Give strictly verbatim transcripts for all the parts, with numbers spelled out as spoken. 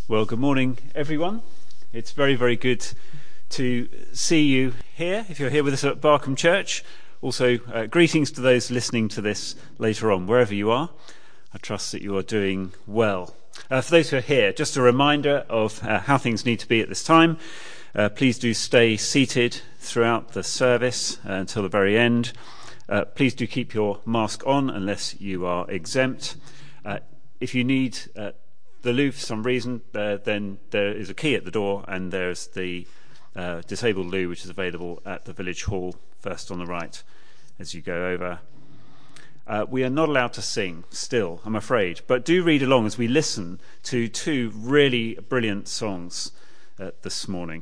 Well, good morning, everyone. It's very, very good to see you here, if you're here with us at Barkham Church. Also, uh, greetings to those listening to this later on, wherever you are. I trust that you are doing well. Uh, for those who are here, just a reminder of uh, how things need to be at this time. Uh, please do stay seated throughout the service uh, until the very end. Uh, please do keep your mask on unless you are exempt. Uh, if you need uh, the loo for some reason, uh, then there is a key at the door, and there's the uh, disabled loo which is available at the village hall first on the right as you go over. Uh, we are not allowed to sing still, I'm afraid, but do read along as we listen to two really brilliant songs uh, this morning.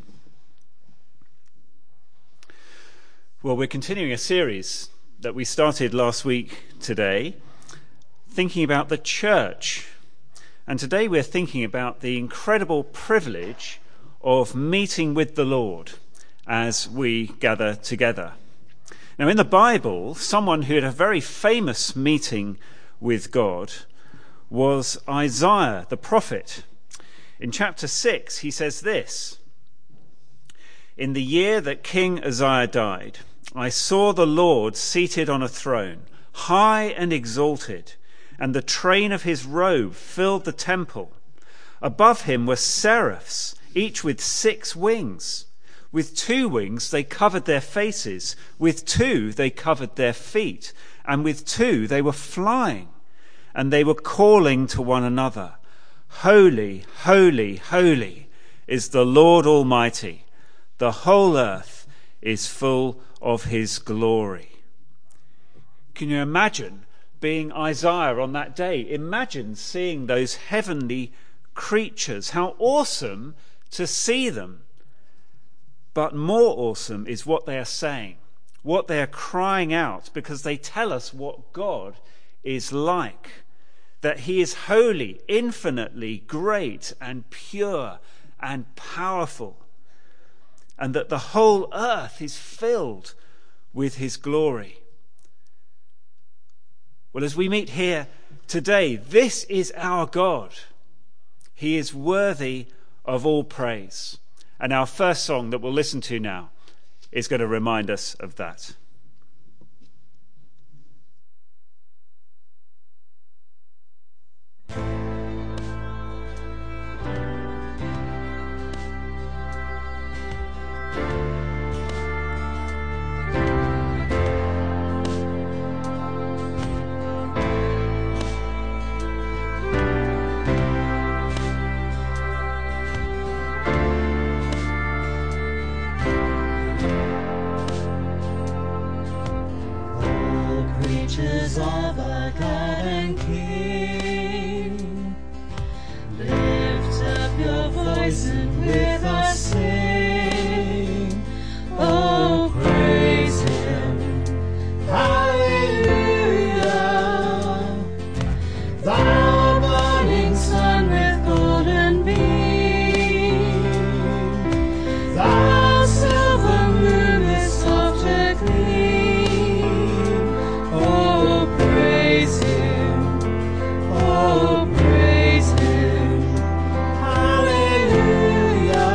Well, we're continuing a series that we started last week today, thinking about the church. And today we're thinking about the incredible privilege of meeting with the Lord as we gather together. Now, in the Bible, someone who had a very famous meeting with God was Isaiah, the prophet. In chapter six, he says this: "In the year that King Uzziah died, I saw the Lord seated on a throne, high and exalted, and the train of his robe filled the temple. Above him were seraphs, each with six wings. With two wings they covered their faces, with two they covered their feet, and with two they were flying. And they were calling to one another, 'Holy, holy, holy is the Lord Almighty. The whole earth is full of his glory.'" Can you imagine being Isaiah on that day? Imagine seeing those heavenly creatures. How awesome to see them. But more awesome is what they are saying, what they are crying out, because they tell us what God is like. That he is holy, infinitely great and pure and powerful. And that the whole earth is filled with his glory. Well, as we meet here today, this is our God. He is worthy of all praise. And our first song that we'll listen to now is going to remind us of that. Of our God and King, lift up your voice and with us sing. Oh, praise him, hallelujah. Thou morning sun with golden beam, thou silver moon with softer gleam. Oh, praise him, oh, praise him, hallelujah.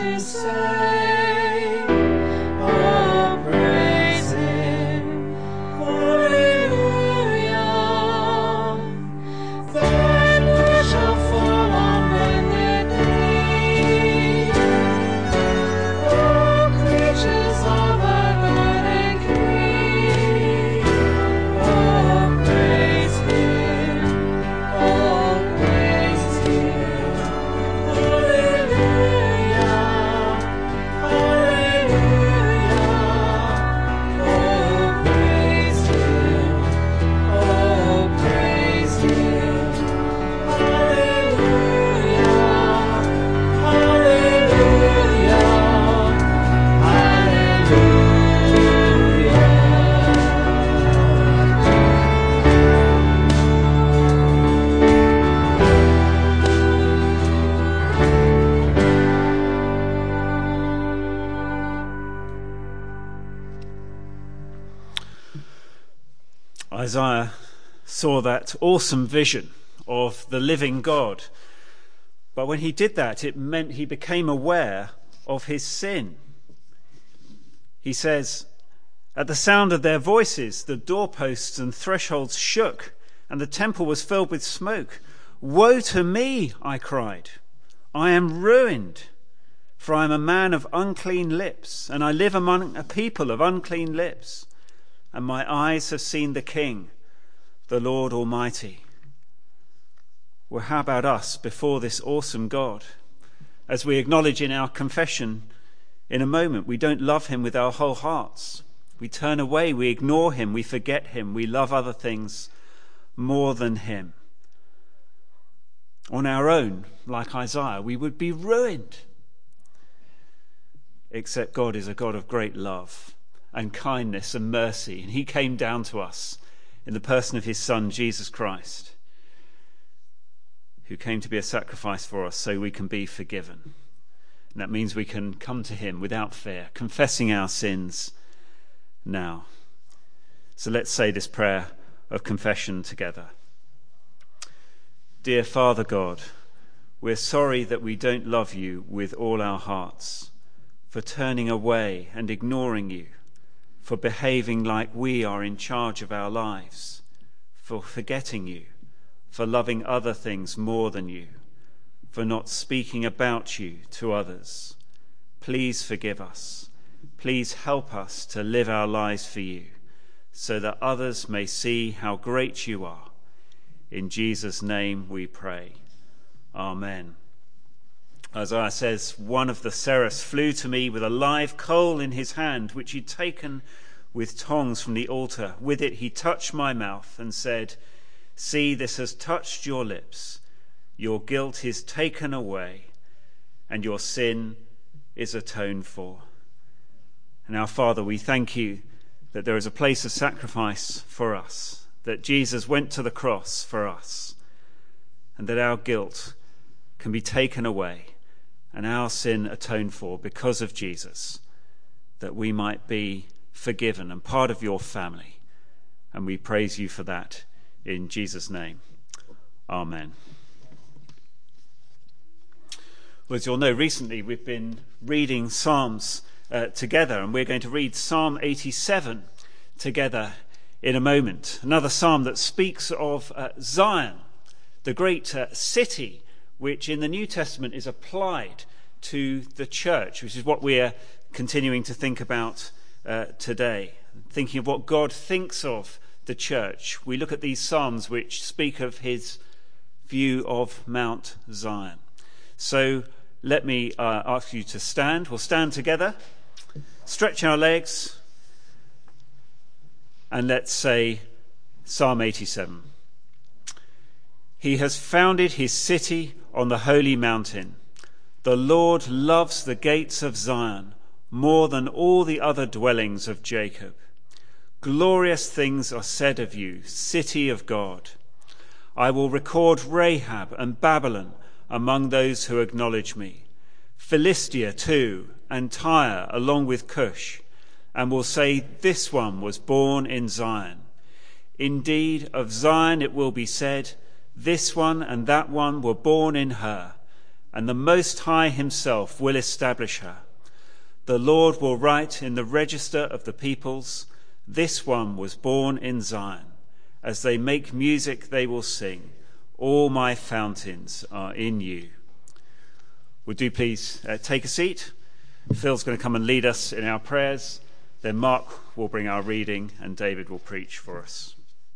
to say, oh, praise him, hallelujah. Then we shall fall on bended knee. Oh, creatures of our God and King, oh, praise him, oh, praise him, hallelujah, hallelujah, oh, praise him, oh, praise him, hallelujah, hallelujah, Isaiah saw that awesome vision of the living God. But when he did that, it meant he became aware of his sin. He says, at the sound of their voices, the doorposts and thresholds shook, and the temple was filled with smoke. Woe to me, I cried. I am ruined, for I am a man of unclean lips, and I live among a people of unclean lips. And my eyes have seen the King, the Lord Almighty. Well, how about us before this awesome God? As we acknowledge in our confession in a moment, we don't love him with our whole hearts. We turn away, we ignore him, we forget him, we love other things more than him. On our own, like Isaiah, we would be ruined. Except God is a God of great love and kindness and mercy, and he came down to us in the person of his Son, Jesus Christ, who came to be a sacrifice for us so we can be forgiven. And that means we can come to him without fear, confessing our sins now. So let's say this prayer of confession together. Dear Father God, we're sorry that we don't love you with all our hearts, for turning away and ignoring you, for behaving like we are in charge of our lives, for forgetting you, for loving other things more than you, for not speaking about you to others. Please forgive us. Please help us to live our lives for you, so that others may see how great you are. In Jesus' name we pray. Amen. Isaiah says, one of the seraphs flew to me with a live coal in his hand, which he'd taken with tongs from the altar. With it he touched my mouth and said, see, this has touched your lips. Your guilt is taken away, and your sin is atoned for. And our Father, we thank you that there is a place of sacrifice for us, that Jesus went to the cross for us, and that our guilt can be taken away and our sin atoned for because of Jesus, that we might be forgiven and part of your family. And we praise you for that in Jesus' name. Amen. Well, as you'll know, recently we've been reading Psalms uh, together, and we're going to read Psalm eighty-seven together in a moment. Another psalm that speaks of uh, Zion, the great uh, city, which in the New Testament is applied to the church, which is what we're continuing to think about uh, today. Thinking of what God thinks of the church, we look at these psalms which speak of his view of Mount Zion. So let me uh, ask you to stand. We'll stand together, stretch our legs, and let's say Psalm eighty-seven. He has founded his city on the holy mountain. The Lord loves the gates of Zion more than all the other dwellings of Jacob. Glorious things are said of you, city of God. I will record Rahab and Babylon among those who acknowledge me, Philistia too, and Tyre along with Cush, and will say, this one was born in Zion. Indeed, of Zion it will be said, this one and that one were born in her, and the Most High himself will establish her. The Lord will write in the register of the peoples, this one was born in Zion. As they make music, they will sing, all my fountains are in you. Would you please uh, take a seat? Phil's going to come and lead us in our prayers. Then Mark will bring our reading and David will preach for us.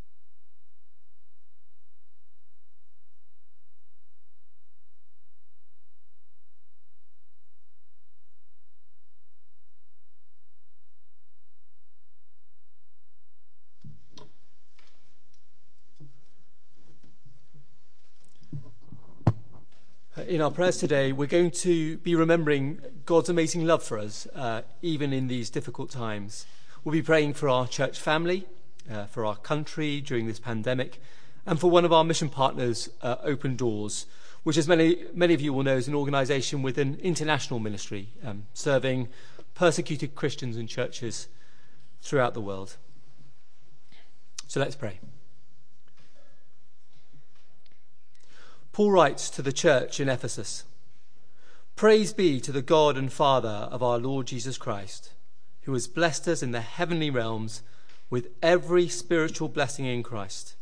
In our prayers today, we're going to be remembering God's amazing love for us, uh, even in these difficult times. We'll be praying for our church family, uh, for our country during this pandemic, and for one of our mission partners, uh, Open Doors, which, as many many of you will know, is an organisation with an international ministry, um, serving persecuted Christians and churches throughout the world. So let's pray. Paul writes to the church in Ephesus, "Praise be to the God and Father of our Lord Jesus Christ, who has blessed us in the heavenly realms with every spiritual blessing in Christ.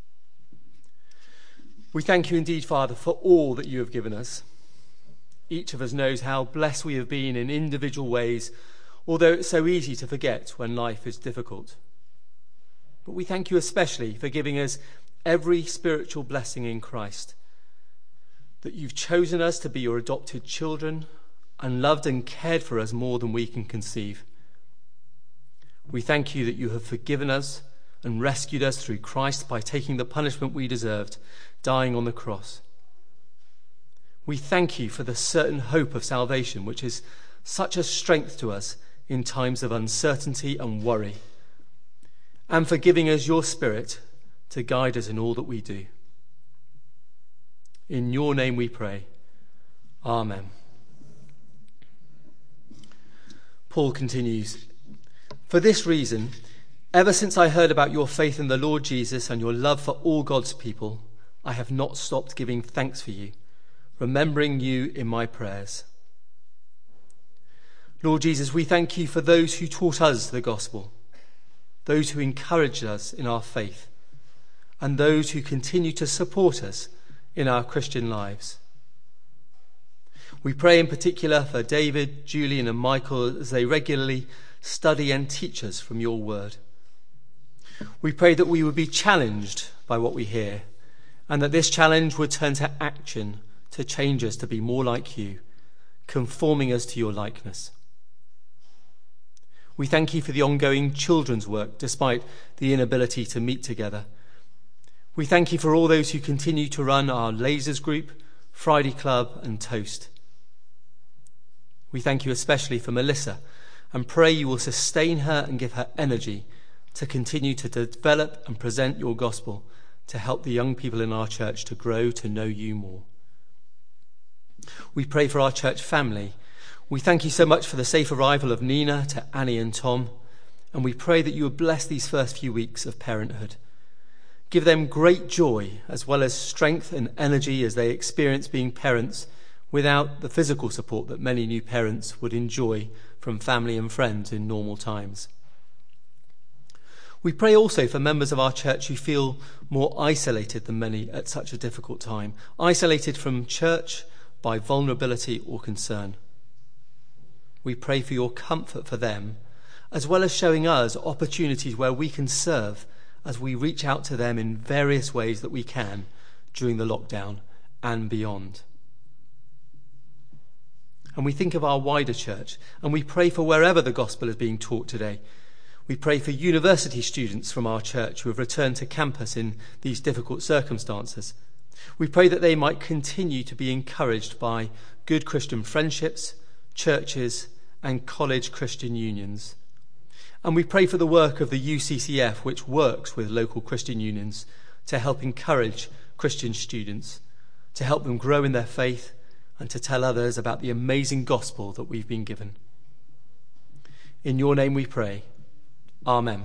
We thank you indeed, Father, for all that you have given us. Each of us knows how blessed we have been in individual ways, although it's so easy to forget when life is difficult. But we thank you especially for giving us every spiritual blessing in Christ, that you've chosen us to be your adopted children and loved and cared for us more than we can conceive. We thank you that you have forgiven us and rescued us through Christ by taking the punishment we deserved, dying on the cross. We thank you for the certain hope of salvation, which is such a strength to us in times of uncertainty and worry, and for giving us your Spirit to guide us in all that we do. In your name we pray. Amen." Paul continues, "For this reason, ever since I heard about your faith in the Lord Jesus and your love for all God's people, I have not stopped giving thanks for you, remembering you in my prayers. Lord Jesus, we thank you for those who taught us the gospel, those who encouraged us in our faith, and those who continue to support us in our Christian lives. We pray in particular for David, Julian and Michael as they regularly study and teach us from your word. We pray that we would be challenged by what we hear, and that this challenge would turn to action to change us to be more like you, conforming us to your likeness. We thank you for the ongoing children's work despite the inability to meet together. We thank you for all those who continue to run our Lasers group, Friday Club and Toast. We thank you especially for Melissa and pray you will sustain her and give her energy to continue to develop and present your gospel to help the young people in our church to grow to know you more. We pray for our church family. We thank you so much for the safe arrival of Nina to Annie and Tom, and we pray that you would bless these first few weeks of parenthood. Give them great joy as well as strength and energy as they experience being parents without the physical support that many new parents would enjoy from family and friends in normal times. We pray also for members of our church who feel more isolated than many at such a difficult time, isolated from church by vulnerability or concern. We pray for your comfort for them, as well as showing us opportunities where we can serve as we reach out to them in various ways that we can during the lockdown and beyond. And we think of our wider church, and we pray for wherever the gospel is being taught today. We pray for university students from our church who have returned to campus in these difficult circumstances. We pray that they might continue to be encouraged by good Christian friendships, churches, and college Christian unions. And we pray for the work of the U C C F, which works with local Christian unions to help encourage Christian students, to help them grow in their faith, and to tell others about the amazing gospel that we've been given. In your name we pray. Amen.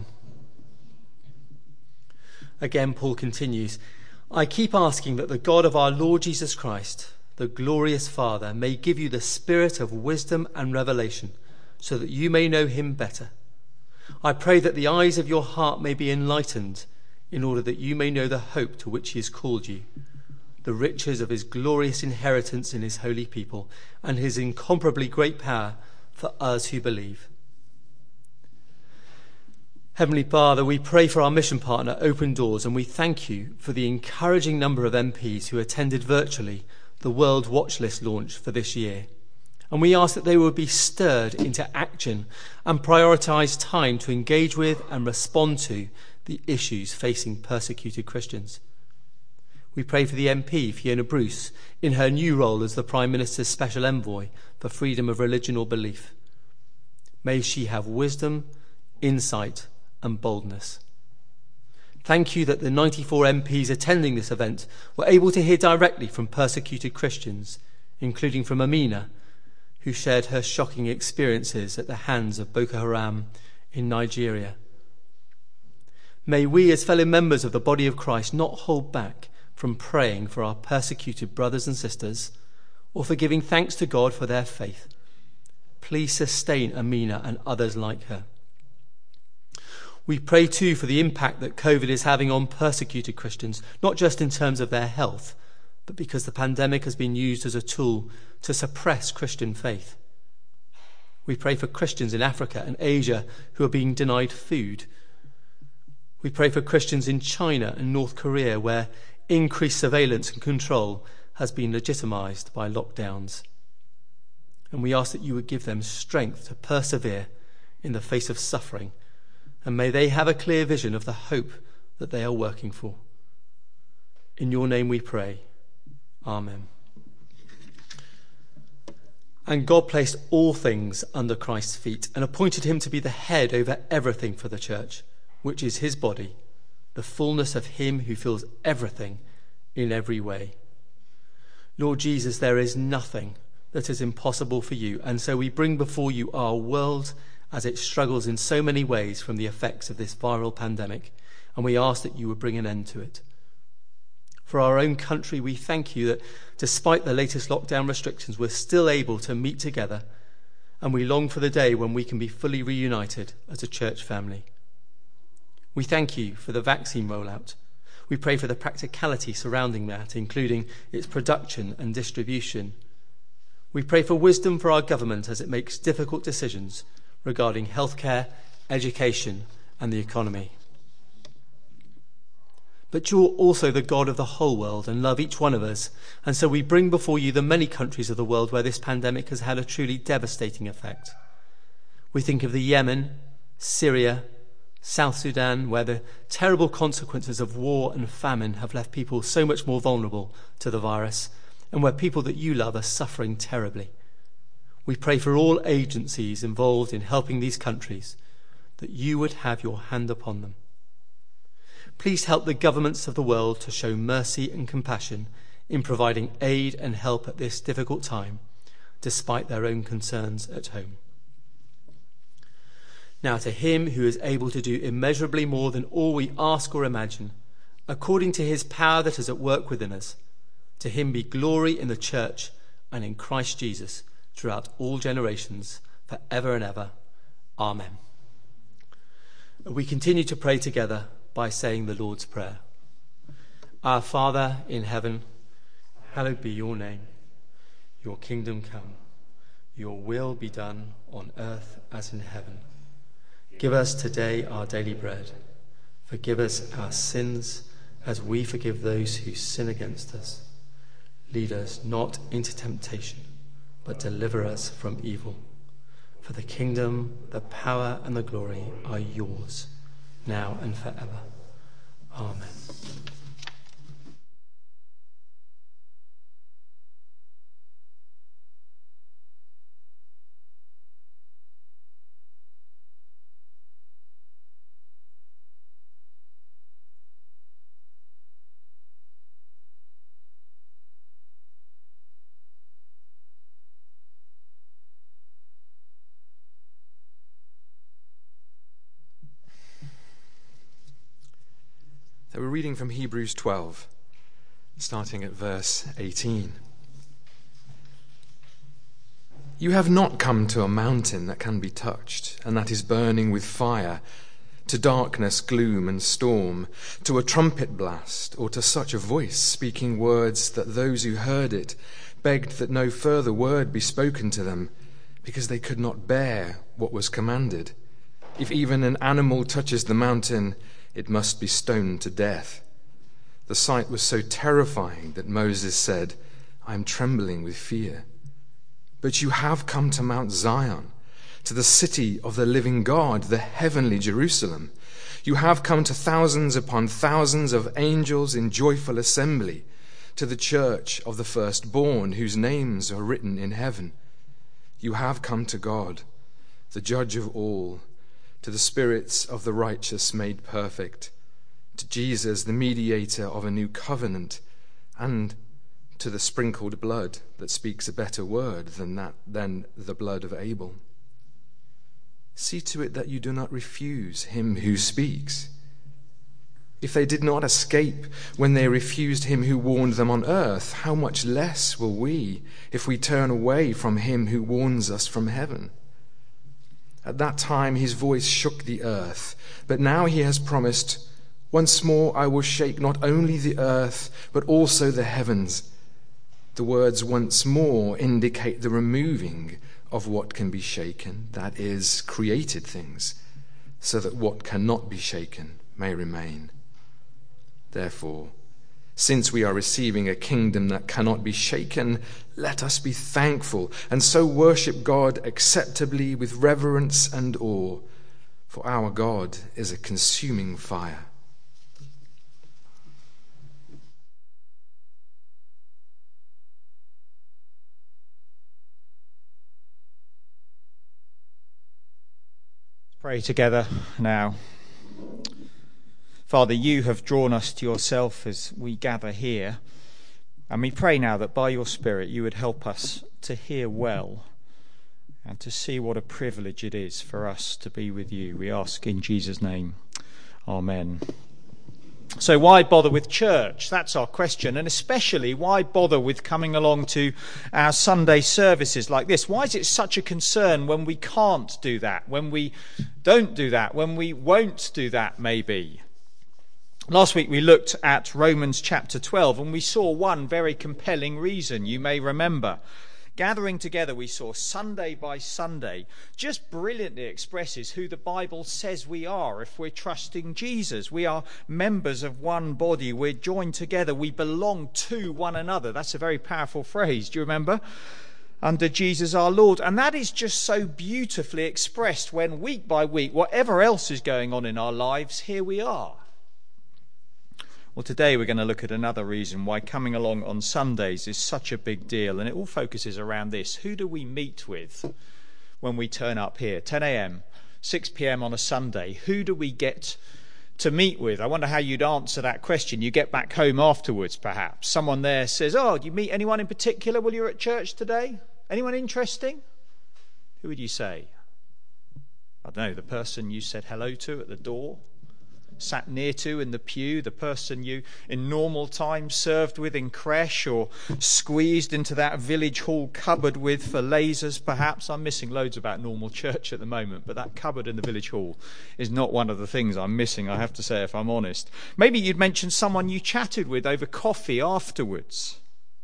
Again, Paul continues, I keep asking that the God of our Lord Jesus Christ, the glorious Father, may give you the spirit of wisdom and revelation, so that you may know him better. I pray that the eyes of your heart may be enlightened, in order that you may know the hope to which he has called you, the riches of his glorious inheritance in his holy people, and his incomparably great power for us who believe. Heavenly Father, we pray for our mission partner, Open Doors, and we thank you for the encouraging number of M Ps who attended virtually the World Watch List launch for this year. And we ask that they would be stirred into action and prioritise time to engage with and respond to the issues facing persecuted Christians. We pray for the M P, Fiona Bruce, in her new role as the Prime Minister's Special Envoy for freedom of religion or belief. May she have wisdom, insight and boldness. Thank you that the ninety-four M Ps attending this event were able to hear directly from persecuted Christians, including from Amina, who shared her shocking experiences at the hands of Boko Haram in Nigeria. May we, as fellow members of the body of Christ, not hold back from praying for our persecuted brothers and sisters, or for giving thanks to God for their faith. Please sustain Amina and others like her. We pray too for the impact that COVID is having on persecuted Christians, not just in terms of their health, but because the pandemic has been used as a tool to suppress Christian faith. We pray for Christians in Africa and Asia who are being denied food. We pray for Christians in China and North Korea, where increased surveillance and control has been legitimised by lockdowns. And we ask that you would give them strength to persevere in the face of suffering, and may they have a clear vision of the hope that they are working for. In your name we pray. Amen. And God placed all things under Christ's feet and appointed him to be the head over everything for the church, which is his body, the fullness of him who fills everything in every way. Lord Jesus, there is nothing that is impossible for you, and so we bring before you our world as it struggles in so many ways from the effects of this viral pandemic, and we ask that you would bring an end to it. For our own country, we thank you that despite the latest lockdown restrictions, we're still able to meet together, and we long for the day when we can be fully reunited as a church family. We thank you for the vaccine rollout. We pray for the practicality surrounding that, including its production and distribution. We pray for wisdom for our government as it makes difficult decisions regarding healthcare, education, and the economy. But you're also the God of the whole world and love each one of us, and so we bring before you the many countries of the world where this pandemic has had a truly devastating effect. We think of the Yemen, Syria, South Sudan, where the terrible consequences of war and famine have left people so much more vulnerable to the virus, and where people that you love are suffering terribly. We pray for all agencies involved in helping these countries, that you would have your hand upon them. Please help the governments of the world to show mercy and compassion in providing aid and help at this difficult time, despite their own concerns at home. Now to him who is able to do immeasurably more than all we ask or imagine, according to his power that is at work within us, to him be glory in the church and in Christ Jesus throughout all generations, forever and ever. Amen. We continue to pray together by saying the Lord's Prayer. Our Father in heaven, hallowed be your name. Your kingdom come. Your will be done on earth as in heaven. Give us today our daily bread. Forgive us our sins as we forgive those who sin against us. Lead us not into temptation, but deliver us from evil. For the kingdom, the power, and the glory are yours, now and forever. Amen. So we're reading from Hebrews twelve, starting at verse eighteen. You have not come to a mountain that can be touched and that is burning with fire, to darkness, gloom, and storm, to a trumpet blast, or to such a voice speaking words that those who heard it begged that no further word be spoken to them, because they could not bear what was commanded. If even an animal touches the mountain, it must be stoned to death. The sight was so terrifying that Moses said, I am trembling with fear. But you have come to Mount Zion, to the city of the living God, the heavenly Jerusalem. You have come to thousands upon thousands of angels in joyful assembly, to the church of the firstborn, whose names are written in heaven. You have come to God, the judge of all, to the spirits of the righteous made perfect, to Jesus, the mediator of a new covenant, and to the sprinkled blood that speaks a better word than that than the blood of Abel. See to it that you do not refuse him who speaks. If they did not escape when they refused him who warned them on earth, how much less will we if we turn away from him who warns us from heaven? At that time his voice shook the earth, but now he has promised, once more I will shake not only the earth, but also the heavens. The words once more indicate the removing of what can be shaken, that is, created things, so that what cannot be shaken may remain. Therefore, since we are receiving a kingdom that cannot be shaken, let us be thankful and so worship God acceptably with reverence and awe, for our God is a consuming fire. Pray together now. Father, you have drawn us to yourself as we gather here, and we pray now that by your Spirit you would help us to hear well and to see what a privilege it is for us to be with you. We ask in Jesus' name. Amen. So why bother with church? That's our question. And especially, why bother with coming along to our Sunday services like this? Why is it such a concern when we can't do that, when we don't do that, when we won't do that maybe? Last week we looked at Romans chapter twelve and we saw one very compelling reason, you may remember. Gathering together, we saw Sunday by Sunday, just brilliantly expresses who the Bible says we are if we're trusting Jesus. We are members of one body. We're joined together. We belong to one another. That's a very powerful phrase. Do you remember? Under Jesus our Lord. And that is just so beautifully expressed when week by week, whatever else is going on in our lives, here we are. Well, today we're going to look at another reason why coming along on Sundays is such a big deal, and it all focuses around this. Who do we meet with when we turn up here? ten a.m, six p.m. on a Sunday. Who do we get to meet with? I wonder how you'd answer that question. You get back home afterwards, perhaps. Someone there says, oh, do you meet anyone in particular while you're at church today? Anyone interesting? Who would you say? I don't know, the person you said hello to at the door? Sat near to in the pew, the person you in normal times served with in creche, or squeezed into that village hall cupboard with for lasers perhaps. I'm missing loads about normal church at the moment, but that cupboard in the village hall is not one of the things I'm missing, I have to say, if I'm honest. Maybe you'd mention someone you chatted with over coffee afterwards.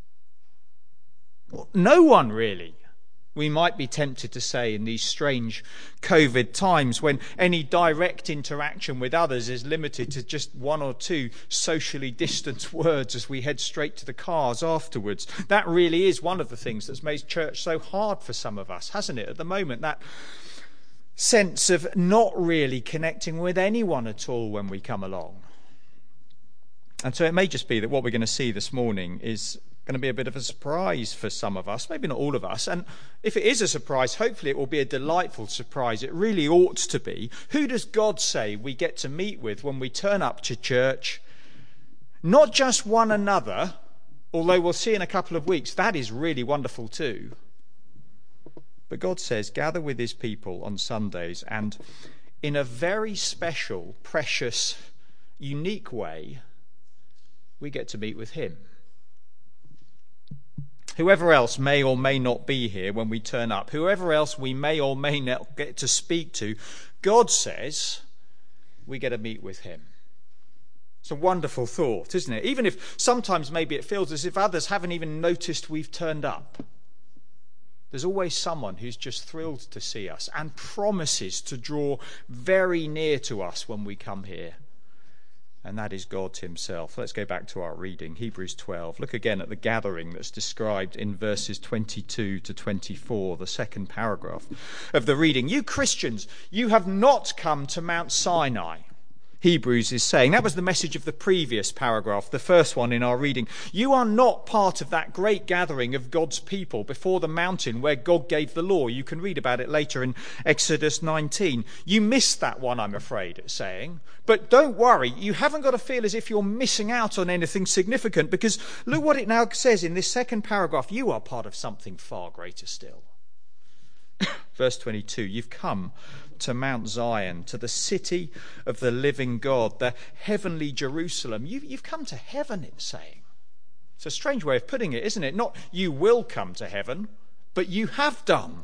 Well, no one really. We might be tempted to say in these strange COVID times when any direct interaction with others is limited to just one or two socially distant words as we head straight to the cars afterwards. That really is one of the things that's made church so hard for some of us, hasn't it, at the moment? That sense of not really connecting with anyone at all when we come along. And so it may just be that what we're going to see this morning is going to be a bit of a surprise for some of us, maybe not all of us. And if it is a surprise, hopefully it will be a delightful surprise. It really ought to be. Who does God say we get to meet with when we turn up to church? Not just one another, although we'll see in a couple of weeks that is really wonderful too. But God says gather with his people on Sundays, and in a very special, precious, unique way, we get to meet with him. whoever else may or may not be here when we turn up, whoever else we may or may not get to speak to, God says we get to meet with him. It's a wonderful thought, isn't it? Even if sometimes maybe it feels as if others haven't even noticed we've turned up. There's always someone who's just thrilled to see us and promises to draw very near to us when we come here. And that is God himself. Let's go back to our reading, Hebrews twelve. Look again at the gathering that's described in verses twenty-two to twenty-four, the second paragraph of the reading. You Christians, you have not come to Mount Sinai, Hebrews is saying. That was the message of the previous paragraph, the first one in our reading. You are not part of that great gathering of God's people before the mountain where God gave the law. You can read about it later in Exodus nineteen. You missed that one, I'm afraid, it's saying. But don't worry, you haven't got to feel as if you're missing out on anything significant, because look what it now says in this second paragraph. You are part of something far greater still. Verse twenty-two, you've come to Mount Zion, to the city of the living God, the heavenly Jerusalem. You, you've come to heaven, it's saying. It's a strange way of putting it, isn't it? Not you will come to heaven, but you have done.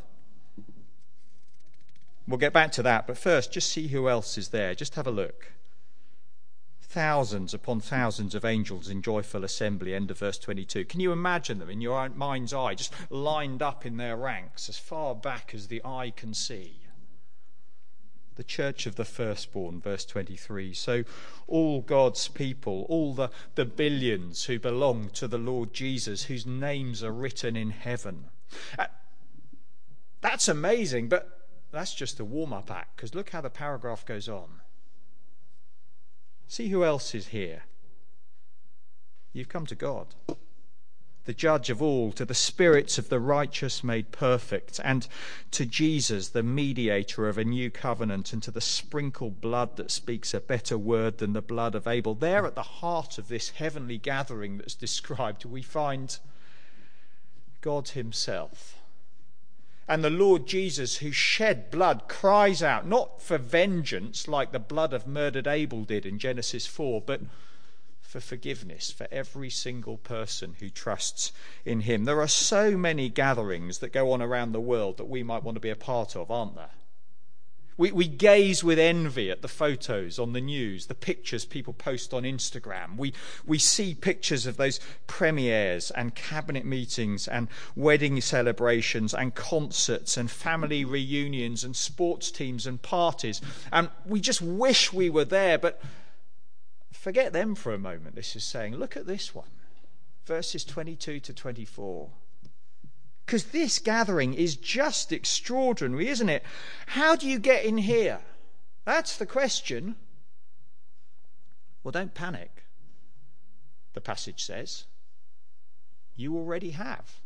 We'll get back to that, but first, just see who else is there. Just have a look. Thousands upon thousands of angels in joyful assembly, end of verse twenty-two. Can you imagine them in your mind's eye, just lined up in their ranks as far back as the eye can see? The church of the firstborn, verse twenty-three. So all God's people, all the, the billions who belong to the Lord Jesus, whose names are written in heaven. Uh, that's amazing, but that's just a warm-up act, because look how the paragraph goes on. See who else is here. You've come to God, the judge of all, to the spirits of the righteous made perfect, and to Jesus, the mediator of a new covenant, and to the sprinkled blood that speaks a better word than the blood of Abel. There at the heart of this heavenly gathering that's described, we find God himself. And the Lord Jesus, who shed blood, cries out, not for vengeance like the blood of murdered Abel did in Genesis four, but for forgiveness for every single person who trusts in him. There are so many gatherings that go on around the world that we might want to be a part of, aren't there? We, we gaze with envy at the photos on the news, the pictures people post on Instagram. We, we see pictures of those premieres and cabinet meetings and wedding celebrations and concerts and family reunions and sports teams and parties. And we just wish we were there, but forget them for a moment, this is saying. Look at this one, verses twenty-two to twenty-four. Because this gathering is just extraordinary, isn't it? How do you get in here? That's the question. Well, don't panic, the passage says. You already have.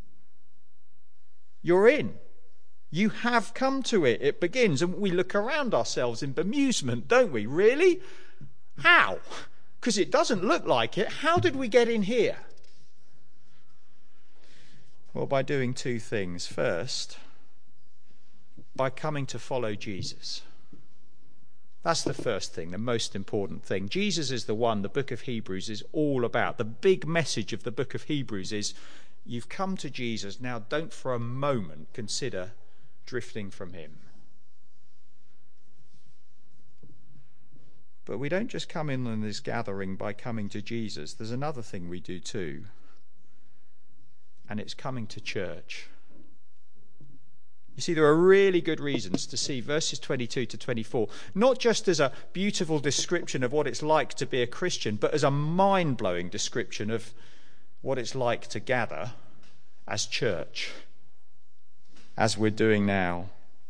You're in. You have come to it. It begins, and we look around ourselves in bemusement, don't we? Really? How? Because it doesn't look like it. How did we get in here? Well, by doing two things. First, by coming to follow Jesus. That's the first thing, the most important thing. Jesus is the one the book of Hebrews is all about. The big message of the book of Hebrews is, you've come to Jesus, now don't for a moment consider drifting from him. But we don't just come in on this gathering by coming to Jesus. There's another thing we do too. And it's coming to church. You see, there are really good reasons to see verses twenty-two to twenty-four, not just as a beautiful description of what it's like to be a Christian, but as a mind-blowing description of what it's like to gather as church, as we're doing now.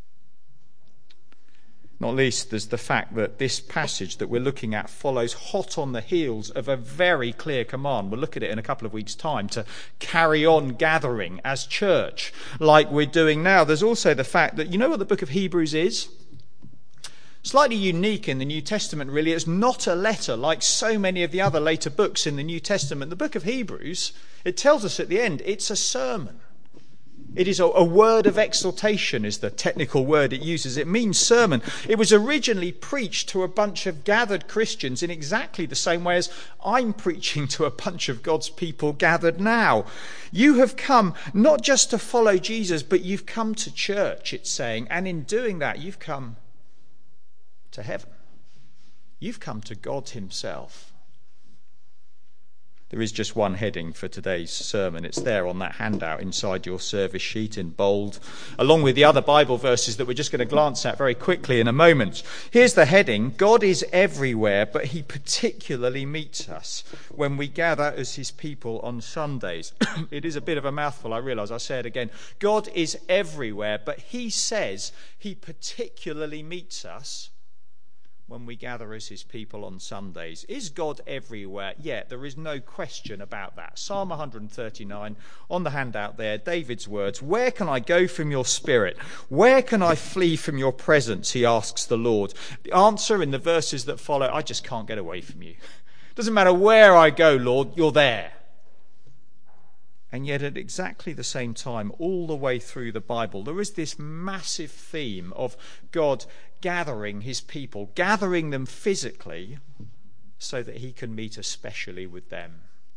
Not least, there's the fact that this passage that we're looking at follows hot on the heels of a very clear command. We'll look at it in a couple of weeks' time, to carry on gathering as church like we're doing now. There's also the fact that, you know what the book of Hebrews is? Slightly unique in the New Testament, really. It's not a letter like so many of the other later books in the New Testament. The book of Hebrews, it tells us at the end, it's a sermon. It is a, a word of exhortation is the technical word it uses. It means sermon. It was originally preached to a bunch of gathered Christians in exactly the same way as I'm preaching to a bunch of God's people gathered now. You have come not just to follow Jesus, but you've come to church, it's saying. And in doing that, you've come to heaven. You've come to God himself. There is just one heading for today's sermon. It's there on that handout inside your service sheet in bold, along with the other Bible verses that we're just going to glance at very quickly in a moment. Here's the heading: God is everywhere, but he particularly meets us when we gather as his people on Sundays. It is a bit of a mouthful, I realise. I'll say it again. God is everywhere, but he says he particularly meets us when we gather as his people on Sundays. Is God everywhere? Yeah, there is no question about that. Psalm one thirty-nine, on the handout there, David's words: "Where can I go from your spirit? Where can I flee from your presence?" he asks the Lord. The answer in the verses that follow: I just can't get away from you. Doesn't matter where I go, Lord, you're there. And yet at exactly the same time, all the way through the Bible, there is this massive theme of God gathering his people, gathering them physically so that he can meet especially with them.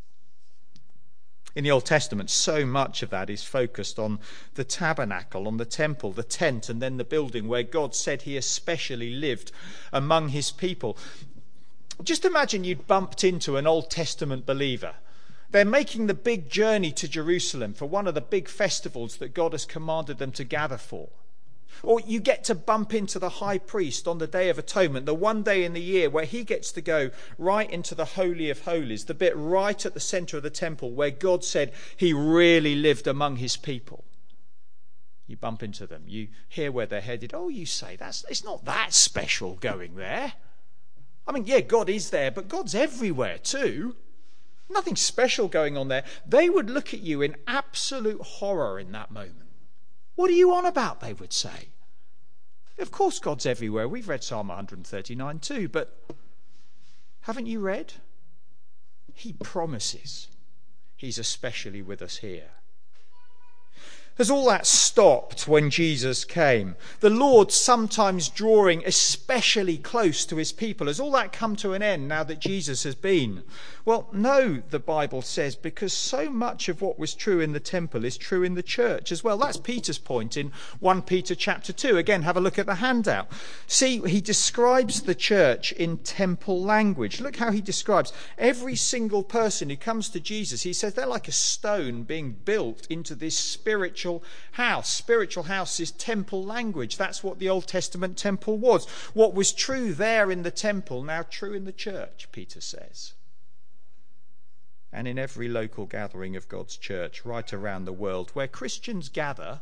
In the Old Testament, so much of that is focused on the tabernacle, on the temple, the tent, and then the building where God said he especially lived among his people. Just imagine you'd bumped into an Old Testament believer. They're making the big journey to Jerusalem for one of the big festivals that God has commanded them to gather for. Or you get to bump into the high priest on the Day of Atonement, the one day in the year where he gets to go right into the Holy of Holies, the bit right at the centre of the temple where God said he really lived among his people. You bump into them, you hear where they're headed. Oh, you say, that's it's not that special going there. I mean, yeah, God is there, but God's everywhere too. Nothing special going on there. They would look at you in absolute horror in that moment. What are you on about, they would say. Of course God's everywhere. We've read Psalm one thirty-nine too, but haven't you read? He promises he's especially with us here. Has all that stopped when Jesus came? The Lord sometimes drawing especially close to his people. Has all that come to an end now that Jesus has been? Well, no, the Bible says, because so much of what was true in the temple is true in the church as well. That's Peter's point in First Peter chapter two. Again, have a look at the handout. See, he describes the church in temple language. Look how he describes every single person who comes to Jesus. He says they're like a stone being built into this spiritual house. Spiritual house is temple language. That's what the Old Testament temple was. What was true there in the temple, now true in the church, Peter says. And in every local gathering of God's church right around the world where Christians gather,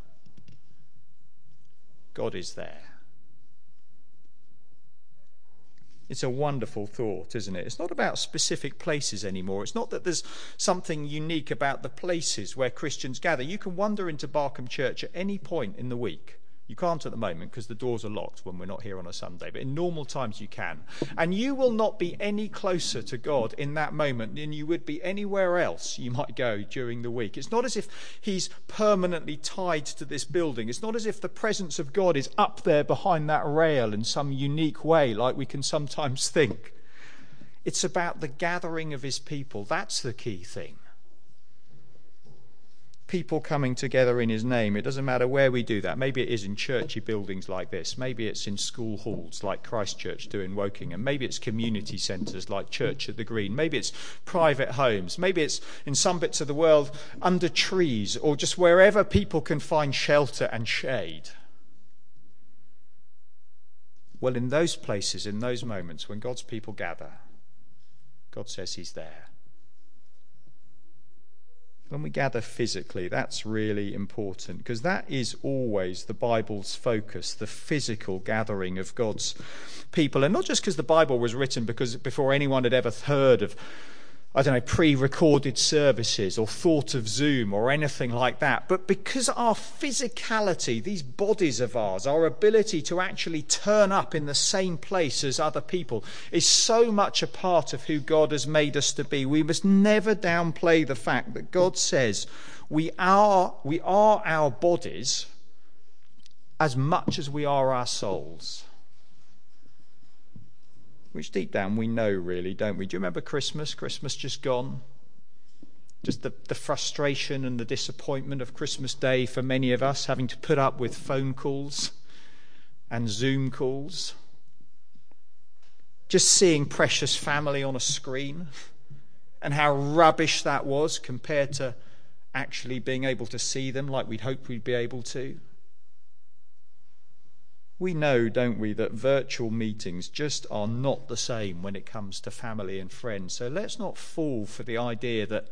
God is there. It's a wonderful thought, isn't it? It's not about specific places anymore. It's not that there's something unique about the places where Christians gather. You can wander into Barkham Church at any point in the week. You can't at the moment because the doors are locked when we're not here on a Sunday, but in normal times you can. And you will not be any closer to God in that moment than you would be anywhere else you might go during the week. It's not as if he's permanently tied to this building. It's not as if the presence of God is up there behind that rail in some unique way like we can sometimes think. It's about the gathering of his people. That's the key thing. People coming together in his name. It doesn't matter where we do that. Maybe it is in churchy buildings like this. Maybe it's in school halls like Christchurch do in Woking. Maybe it's community centres like Church at the Green. Maybe it's private homes. Maybe it's in some bits of the world under trees or just wherever people can find shelter and shade. Well, in those places, in those moments when God's people gather, God says he's there. When we gather physically, that's really important because that is always the Bible's focus, the physical gathering of God's people. And not just because the Bible was written because before anyone had ever heard of, I don't know, pre-recorded services or thought of Zoom or anything like that, but because our physicality, these bodies of ours, our ability to actually turn up in the same place as other people is so much a part of who God has made us to be. We must never downplay the fact that God says We are, we are our bodies as much as we are our souls. Which deep down we know, really, don't we? Do you remember Christmas? Christmas just gone? Just the, the frustration and the disappointment of Christmas Day for many of us, having to put up with phone calls and Zoom calls. Just seeing precious family on a screen and how rubbish that was compared to actually being able to see them like we'd hoped we'd be able to. We know, don't we, that virtual meetings just are not the same when it comes to family and friends. So let's not fall for the idea that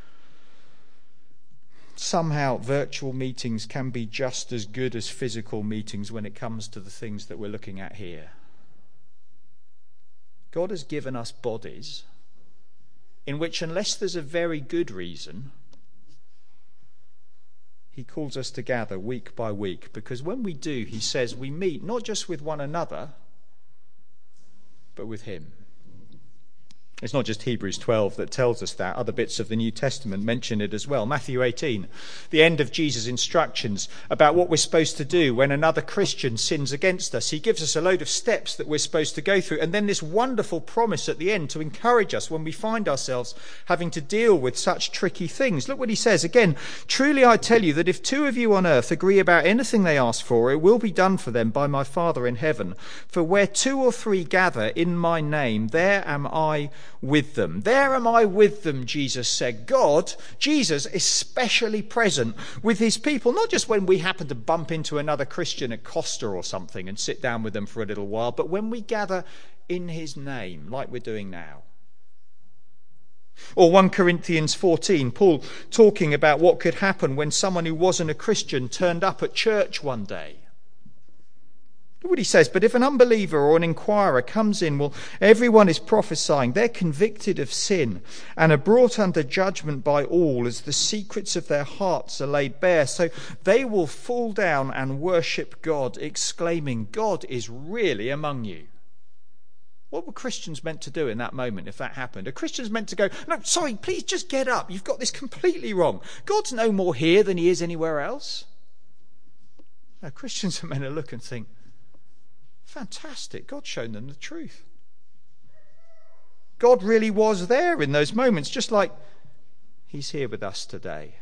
somehow virtual meetings can be just as good as physical meetings when it comes to the things that we're looking at here. God has given us bodies in which, unless there's a very good reason, he calls us to gather week by week, because when we do, he says we meet not just with one another, but with him. It's not just Hebrews twelve that tells us that. Other bits of the New Testament mention it as well. Matthew eighteen, the end of Jesus' instructions about what we're supposed to do when another Christian sins against us. He gives us a load of steps that we're supposed to go through, and then this wonderful promise at the end to encourage us when we find ourselves having to deal with such tricky things. Look what he says again. Truly I tell you that if two of you on earth agree about anything they ask for, it will be done for them by my Father in heaven. For where two or three gather in my name, there am I with them. There am I with them, Jesus said. God, Jesus, is specially present with his people, not just when we happen to bump into another Christian at Costa or something and sit down with them for a little while, but when we gather in his name, like we're doing now. Or First Corinthians fourteen, Paul talking about what could happen when someone who wasn't a Christian turned up at church one day. Look what he says. But if an unbeliever or an inquirer comes in, well, everyone is prophesying. They're convicted of sin and are brought under judgment by all as the secrets of their hearts are laid bare. So they will fall down and worship God, exclaiming, God is really among you. What were Christians meant to do in that moment if that happened? Are Christians meant to go, no, sorry, please just get up. You've got this completely wrong. God's no more here than he is anywhere else. No, Christians are meant to look and think, fantastic, God's shown them the truth. God really was there in those moments, just like he's here with us today.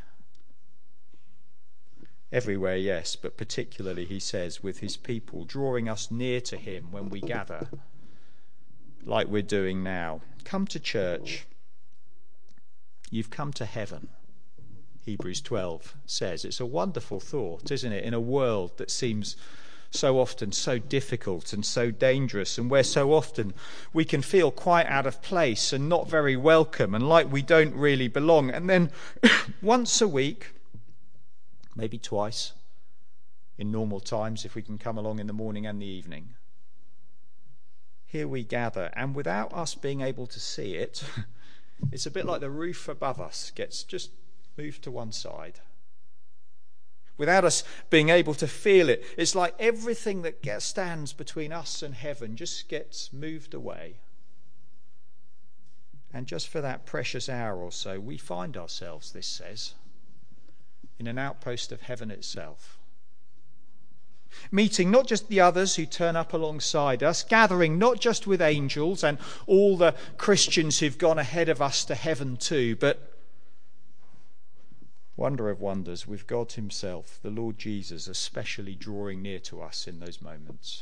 Everywhere, yes, but particularly, he says, with his people, drawing us near to him when we gather, like we're doing now. Come to church. You've come to heaven, Hebrews twelve says. It's a wonderful thought, isn't it, in a world that seems so often so difficult and so dangerous, and where so often we can feel quite out of place and not very welcome and like we don't really belong. And then once a week, maybe twice in normal times if we can come along in the morning and the evening, here we gather, and without us being able to see it, it's a bit like the roof above us gets just moved to one side. Without us being able to feel it, it's like everything that gets, stands between us and heaven just gets moved away. And just for that precious hour or so, we find ourselves, this says, in an outpost of heaven itself. Meeting not just the others who turn up alongside us, gathering not just with angels and all the Christians who've gone ahead of us to heaven too, but wonder of wonders, with God himself, the Lord Jesus, especially drawing near to us in those moments.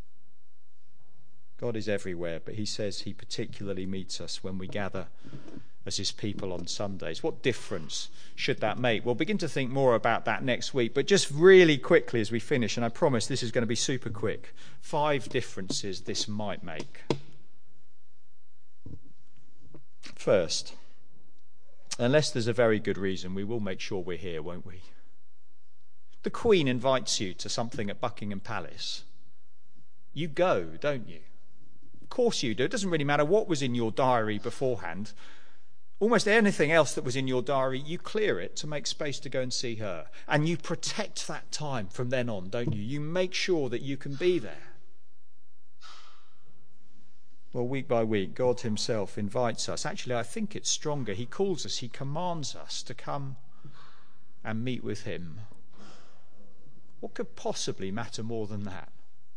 God is everywhere, but he says he particularly meets us when we gather as his people on Sundays. What difference should that make? We'll begin to think more about that next week, but just really quickly as we finish, and I promise this is going to be super quick, five differences this might make. First, unless there's a very good reason, we will make sure we're here, won't we? The Queen invites you to something at Buckingham Palace. You go, don't you? Of course you do. It doesn't really matter what was in your diary beforehand. Almost anything else that was in your diary, you clear it to make space to go and see her. And you protect that time from then on, don't you? You make sure that you can be there. Well, week by week, God himself invites us. Actually, I think it's stronger. He calls us, he commands us to come and meet with him. What could possibly matter more than that?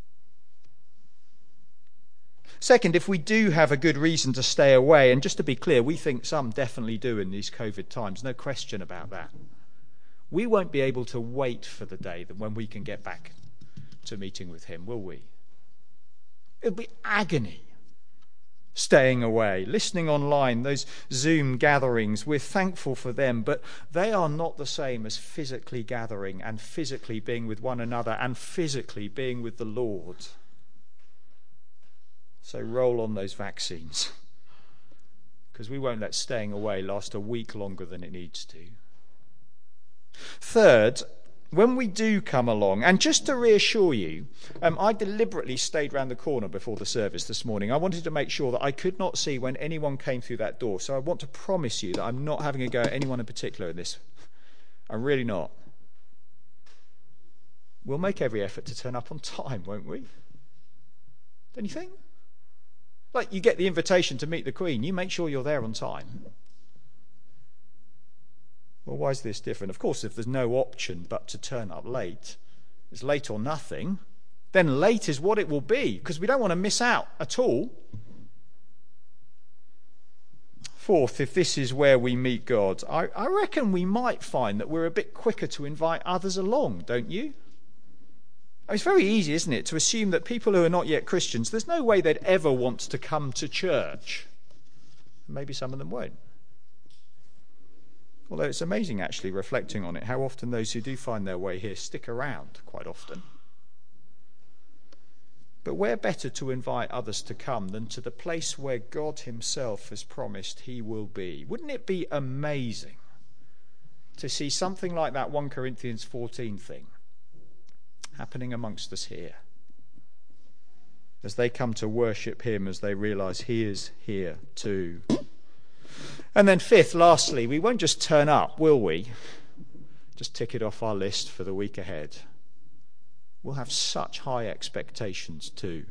Second, if we do have a good reason to stay away, and just to be clear, we think some definitely do in these COVID times, no question about that. We won't be able to wait for the day that when we can get back to meeting with him, will we? It'll be agony staying away, listening online, those Zoom gatherings. We're thankful for them, but they are not the same as physically gathering and physically being with one another and physically being with the Lord. So roll on those vaccines, because we won't let staying away last a week longer than it needs to. Third, when we do come along, and just to reassure you, um, I deliberately stayed round the corner before the service this morning. I wanted to make sure that I could not see when anyone came through that door. So I want to promise you that I'm not having a go at anyone in particular in this. I'm really not. We'll make every effort to turn up on time, won't we? Don't you think? Like, you get the invitation to meet the Queen, you make sure you're there on time. Well, why is this different? Of course, if there's no option but to turn up late, it's late or nothing, then late is what it will be, because we don't want to miss out at all. Fourth, if this is where we meet God, I, I reckon we might find that we're a bit quicker to invite others along, don't you? It's very easy, isn't it, to assume that people who are not yet Christians, there's no way they'd ever want to come to church. Maybe some of them won't. Although it's amazing, actually, reflecting on it, how often those who do find their way here stick around quite often. But where better to invite others to come than to the place where God himself has promised he will be? Wouldn't it be amazing to see something like that First Corinthians fourteen thing happening amongst us here, as they come to worship him, as they realise he is here too? And then fifth, lastly, we won't just turn up, will we? Just tick it off our list for the week ahead. We'll have such high expectations too.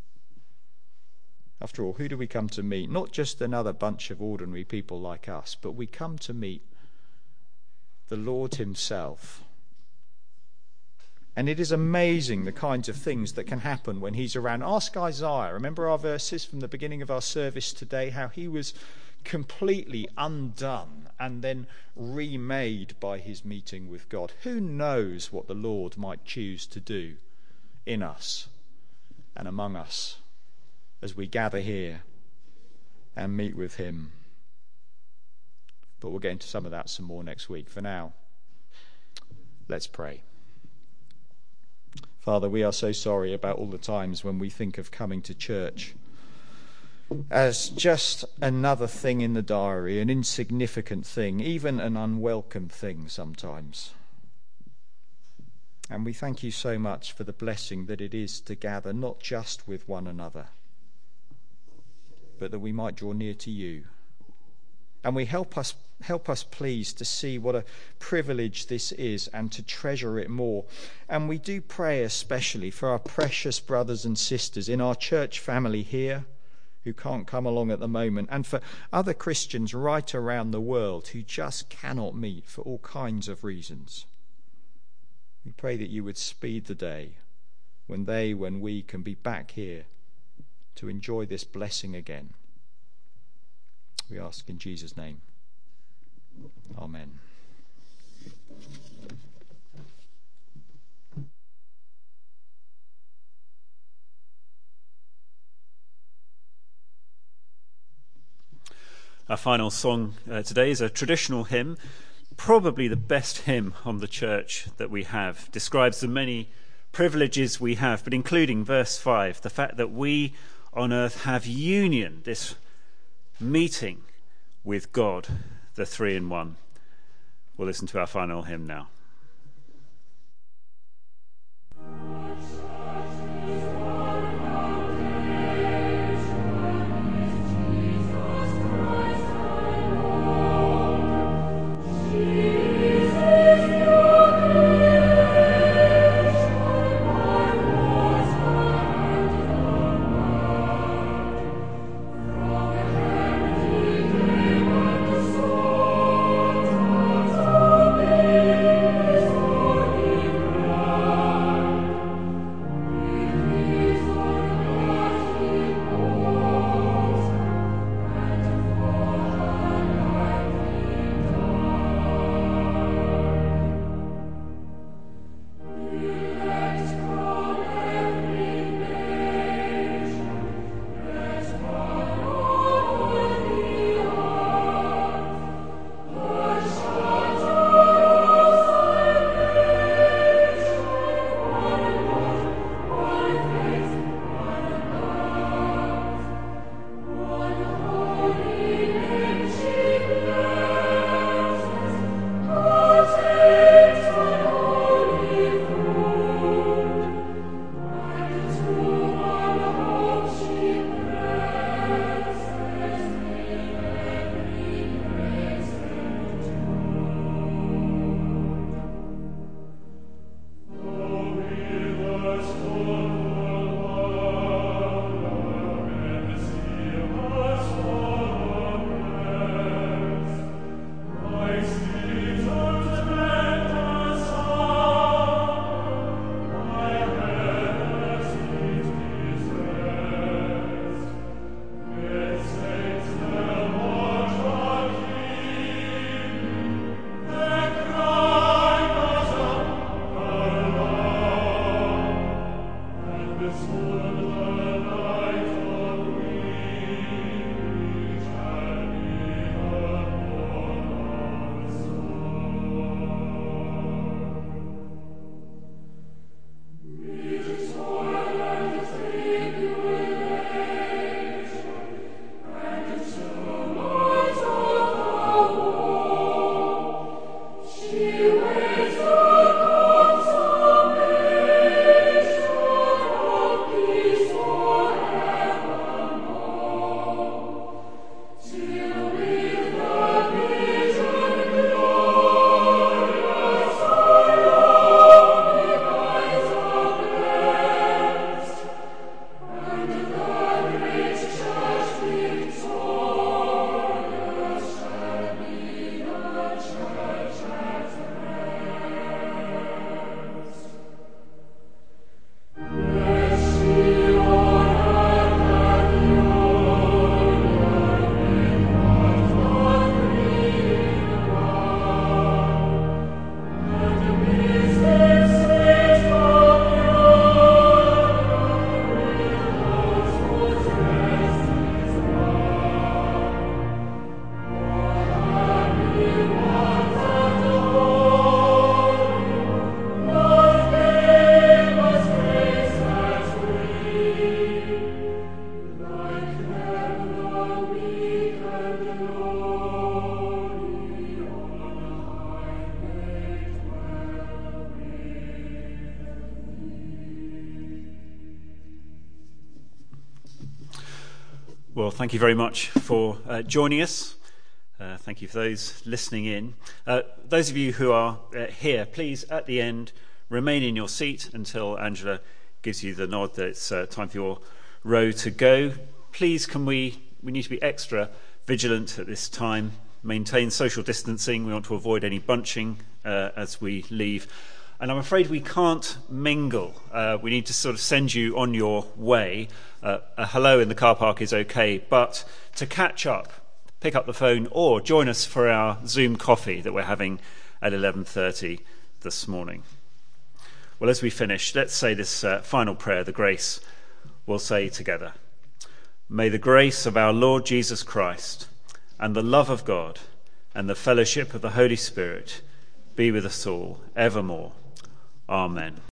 After all, who do we come to meet? Not just another bunch of ordinary people like us, but we come to meet the Lord himself. And it is amazing the kinds of things that can happen when he's around. Ask Isaiah. Remember our verses from the beginning of our service today, how he was completely undone and then remade by his meeting with God. Who knows what the Lord might choose to do in us and among us as we gather here and meet with him. But we'll get into some of that some more next week. For now, let's pray. Father, we are so sorry about all the times when we think of coming to church as just another thing in the diary, an insignificant thing, even an unwelcome thing sometimes. And we thank you so much for the blessing that it is to gather not just with one another, but that we might draw near to you. And we help us help us please to see what a privilege this is and to treasure it more. And we do pray especially for our precious brothers and sisters in our church family here who can't come along at the moment, and for other Christians right around the world who just cannot meet for all kinds of reasons. We pray that you would speed the day when they, when we can be back here to enjoy this blessing again. We ask in Jesus' name. Amen. Our final song uh, today is a traditional hymn, probably the best hymn on the church that we have. Describes the many privileges we have, but including verse five, the fact that we on earth have union, this meeting with God, the three in one. We'll listen to our final hymn now. Amen. Well, thank you very much for uh, joining us. Uh, thank you for those listening in. Uh, those of you who are uh, here, please, at the end, remain in your seat until Angela gives you the nod that it's uh, time for your row to go. Please, can we, we need to be extra vigilant at this time. Maintain social distancing. We want to avoid any bunching uh, as we leave. And I'm afraid we can't mingle. Uh, we need to sort of send you on your way. Uh, a hello in the car park is okay, but to catch up, pick up the phone or join us for our Zoom coffee that we're having at eleven thirty this morning. Well, as we finish, let's say this uh, final prayer, the grace we'll say together. May the grace of our Lord Jesus Christ and the love of God and the fellowship of the Holy Spirit be with us all evermore. Amen.